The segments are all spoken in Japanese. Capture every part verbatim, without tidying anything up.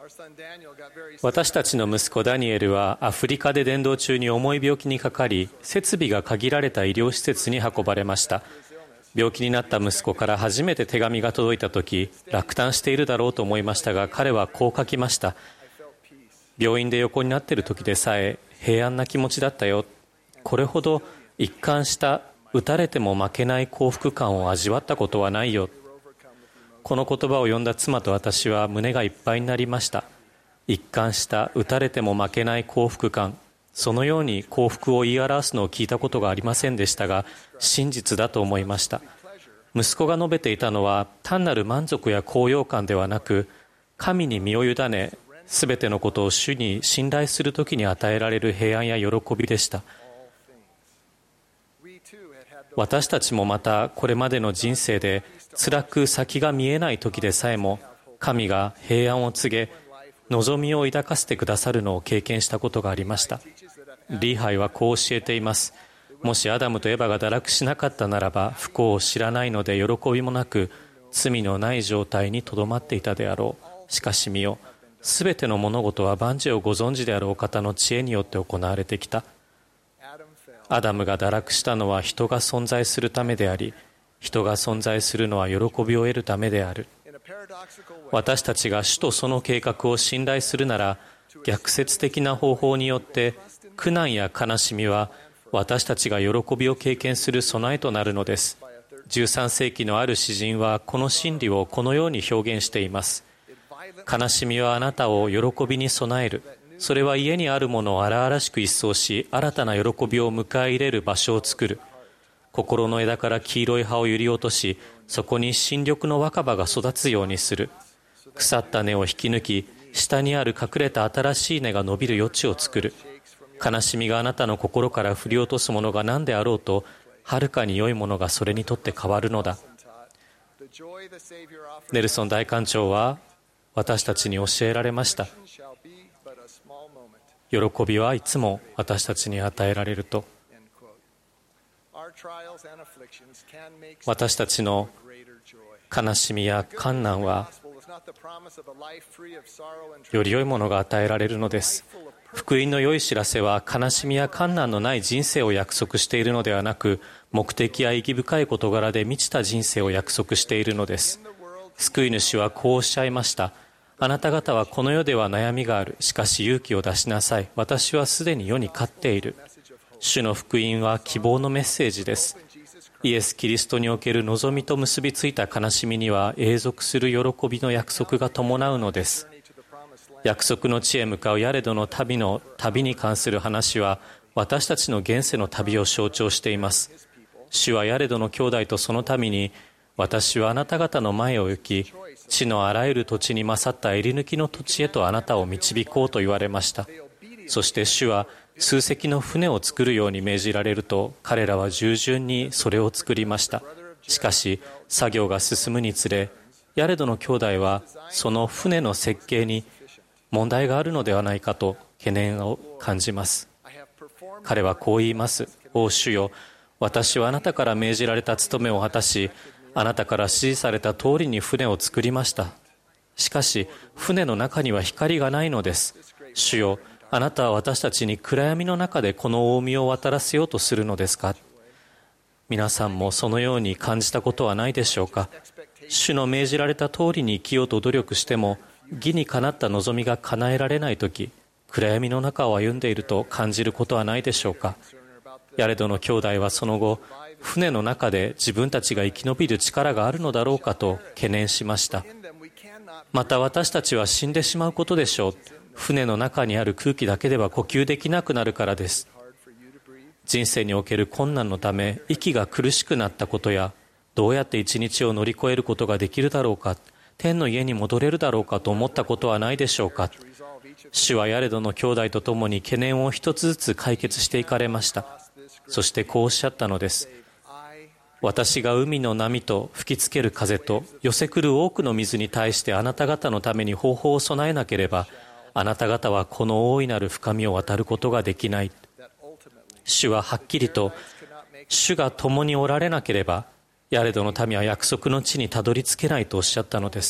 私たちの息子ダニエルはアフリカで伝道中に重い病気にかかり、設備が限られた医療施設に運ばれました。病気になった息子から初めて手紙が届いたとき、落胆しているだろうと思いましたが、彼はこう書きました。病院で横になっている時でさえ平安な気持ちだったよ。これほど一貫した打たれても負けない幸福感を味わったことはないよ。この言葉を読んだ妻と私は胸がいっぱいになりました。一貫した打たれても負けない幸福感、そのように幸福を言い表すのを聞いたことがありませんでしたが、真実だと思いました。息子が述べていたのは単なる満足や高揚感ではなく、神に身を委ね、すべてのことを主に信頼するときに与えられる平安や喜びでした。私たちもまたこれまでの人生で辛く先が見えない時でさえも、神が平安を告げ望みを抱かせてくださるのを経験したことがありました。リーハイはこう教えています。もしアダムとエバが堕落しなかったならば、不幸を知らないので喜びもなく、罪のない状態にとどまっていたであろう。しかし見よ、すべての物事は万事をご存知であるお方の知恵によって行われてきた。アダムが堕落したのは人が存在するためであり、人が存在するのは喜びを得るためである。私たちが主とその計画を信頼するなら、逆説的な方法によって苦難や悲しみは私たちが喜びを経験する備えとなるのです。じゅうさん世紀のある詩人はこの真理をこのように表現しています。悲しみはあなたを喜びに備える。それは家にあるものを荒々しく一掃し、新たな喜びを迎え入れる場所を作る。心の枝から黄色い葉を揺り落とし、そこに新緑の若葉が育つようにする。腐った根を引き抜き、下にある隠れた新しい根が伸びる余地を作る。悲しみがあなたの心から振り落とすものが何であろうと、はるかに良いものがそれにとって変わるのだ。ネルソン大官長は私たちに教えられました。喜びはいつも私たちに与えられると。私たちの悲しみや困難はより良いものが与えられるのです。福音の良い知らせは悲しみや困難のない人生を約束しているのではなく、目的や意義深い事柄で満ちた人生を約束しているのです。救い主はこうおっしゃいました。あなた方はこの世では悩みがある。しかし勇気を出しなさい。私はすでに世に勝っている。主の福音は希望のメッセージです。イエス・キリストにおける望みと結びついた悲しみには永続する喜びの約束が伴うのです。約束の地へ向かうヤレドの旅の旅に関する話は、私たちの現世の旅を象徴しています。主はヤレドの兄弟とその民に、私はあなた方の前を行き、地のあらゆる土地に勝った襟抜きの土地へとあなたを導こうと言われました。そして主は数隻の船を作るように命じられると、彼らは従順にそれを作りました。しかし作業が進むにつれ、ヤレドの兄弟はその船の設計に問題があるのではないかと懸念を感じます。彼はこう言います。お主よ、私はあなたから命じられた務めを果たし、あなたから指示された通りに船を作りました。しかし船の中には光がないのです。主よ、あなたは私たちに暗闇の中でこの大海を渡らせようとするのですか。皆さんもそのように感じたことはないでしょうか。主の命じられた通りに生きようと努力しても、義にかなった望みが叶えられないとき、暗闇の中を歩んでいると感じることはないでしょうか。ヤレドの兄弟はその後、船の中で自分たちが生き延びる力があるのだろうかと懸念しました。また私たちは死んでしまうことでしょう。船の中にある空気だけでは呼吸できなくなるからです。人生における困難のため息が苦しくなったことや、どうやって一日を乗り越えることができるだろうか、天の家に戻れるだろうかと思ったことはないでしょうか。主はヤレドの兄弟と共に懸念を一つずつ解決していかれました。そしてこうおっしゃったのです。私が海の波と吹きつける風と寄せ来る多くの水に対してあなた方のために方法を備えなければ、あなた方はこの大いなる深みを渡ることができない。主ははっきりと、主が共におられなければヤレドの民は約束の地にたどり着けないとおっしゃったのです。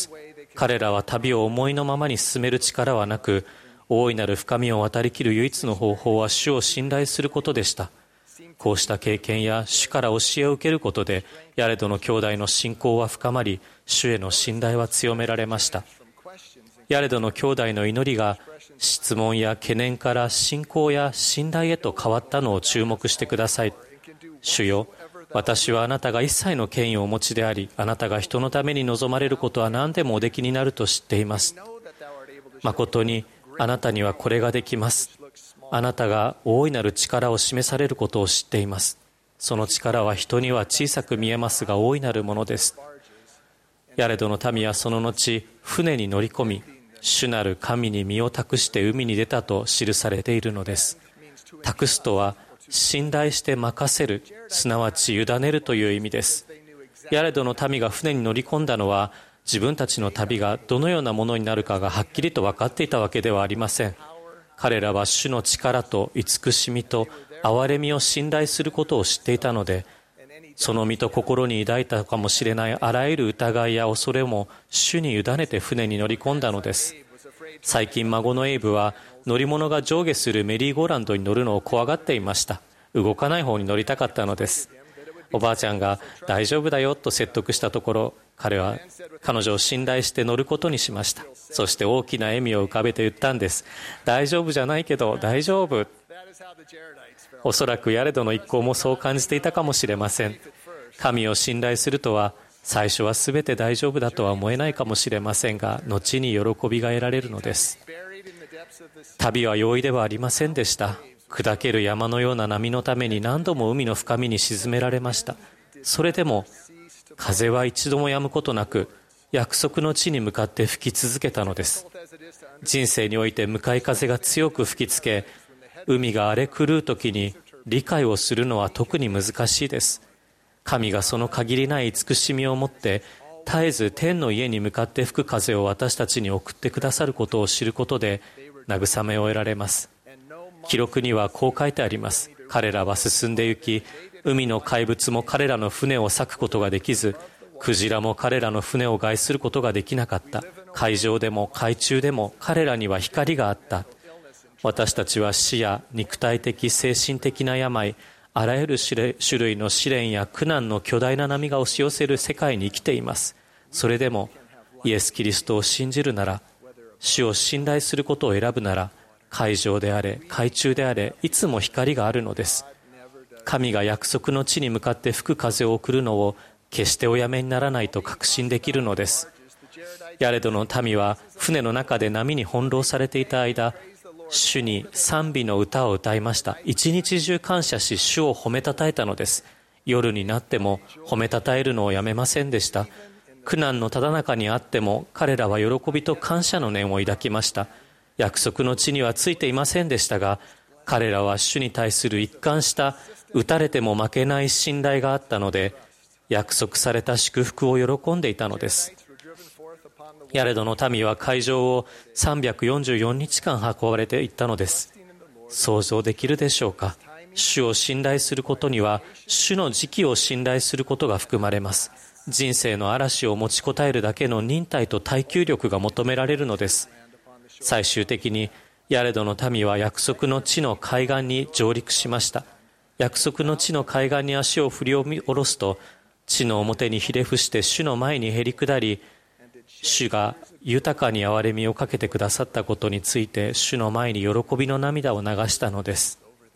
彼らは旅を思いのままに進める力はなく、大いなる深みを渡りきる唯一の方法は主を信頼することでした。こうした経験や主から教えを受けることで、ヤレドの兄弟の信仰は深まり、主への信頼は強められました。ヤレドの兄弟の祈りが質問や懸念から信仰や信頼へと変わったのを注目してください。主よ、私はあなたが一切の権威をお持ちであり、あなたが人のために望まれることは何でもおできになると知っています。誠にあなたにはこれができます。あなたが大いなる力を示されることを知っています。その力は人には小さく見えますが大いなるものです。ヤレドの民はその後、船に乗り込み、主なる神に身を託して海に出たと記されているのです。託すとは、信頼して任せる、すなわち委ねるという意味です。ヤレドの民が船に乗り込んだのは、自分たちの旅がどのようなものになるかがはっきりと分かっていたわけではありません。彼らは主の力と慈しみと憐れみを信頼することを知っていたので、その身と心に抱いたかもしれないあらゆる疑いや恐れも主に委ねて船に乗り込んだのです。最近孫のエイブは乗り物が上下するメリーゴーランドに乗るのを怖がっていました。動かない方に乗りたかったのです。おばあちゃんが大丈夫だよと説得したところ、彼は彼女を信頼して乗ることにしました。そして大きな笑みを浮かべて言ったんです。大丈夫じゃないけど大丈夫。おそらくヤレドの一行もそう感じていたかもしれません。神を信頼するとは、最初は全て大丈夫だとは思えないかもしれませんが、後に喜びが得られるのです。旅は容易ではありませんでした。砕ける山のような波のために何度も海の深みに沈められました。それでも風は一度も止むことなく、約束の地に向かって吹き続けたのです。人生において向かい風が強く吹きつけ、海が荒れ狂う時に理解をするのは特に難しいです。神がその限りない慈しみを持って絶えず天の家に向かって吹く風を私たちに送ってくださることを知ることで慰めを得られます。記録にはこう書いてあります。彼らは進んで行き、海の怪物も彼らの船を裂くことができず、クジラも彼らの船を害することができなかった。海上でも海中でも彼らには光があった。私たちは死や肉体的精神的な病、あらゆる種類の試練や苦難の巨大な波が押し寄せる世界に生きています。それでもイエス・キリストを信じるなら、主を信頼することを選ぶなら、海上であれ海中であれいつも光があるのです。神が約束の地に向かって吹く風を送るのを決しておやめにならないと確信できるのです。ヤレドの民は船の中で波に翻弄されていた間、主に賛美の歌を歌いました。一日中感謝し、主を褒めたたえたのです。夜になっても褒めたたえるのをやめませんでした。苦難のただ中にあっても彼らは喜びと感謝の念を抱きました。約束の地にはついていませんでしたが、彼らは主に対する一貫した打たれても負けない信頼があったので、約束された祝福を喜んでいたのです。ヤレドの民は海上をさんびゃくよんじゅうよにちかん運ばれていったのです。想像できるでしょうか。主を信頼することには、主の時期を信頼することが含まれます。人生の嵐を持ちこたえるだけの忍耐と耐久力が求められるのです。最終的にヤレドの民は約束の地の海岸に上陸しました。約束の地の海岸に足を振り下ろすと、地の表にひれ伏して主の前にへり下り、主が豊かに憐れみをかけてくださったことについて主の前に喜びの涙を流したのです。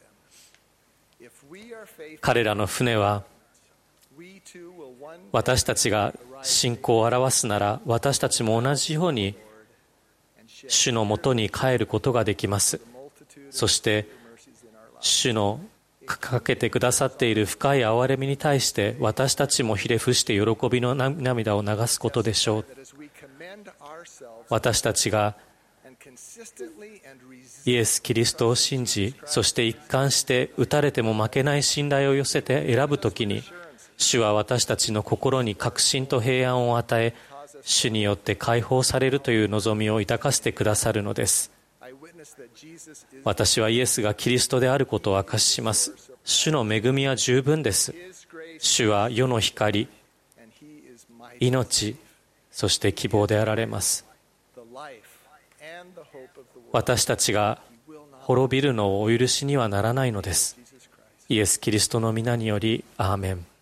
彼らの船は、私たちが信仰を表すなら、私たちも同じように主のもとに帰ることができます。そして主のかけてくださっている深い憐れみに対して私たちもひれ伏して喜びの涙を流すことでしょう。私たちがイエス・キリストを信じ、そして一貫して打たれても負けない信頼を寄せて選ぶときに、主は私たちの心に確信と平安を与え、主によって解放されるという望みを抱かせてくださるのです。私はイエスがキリストであることを証しします。主の恵みは十分です。主は世の光、命、 そして希望であられます。私たちが滅びるのをお許しにはならないのです。イエス・キリストの皆により、アーメン。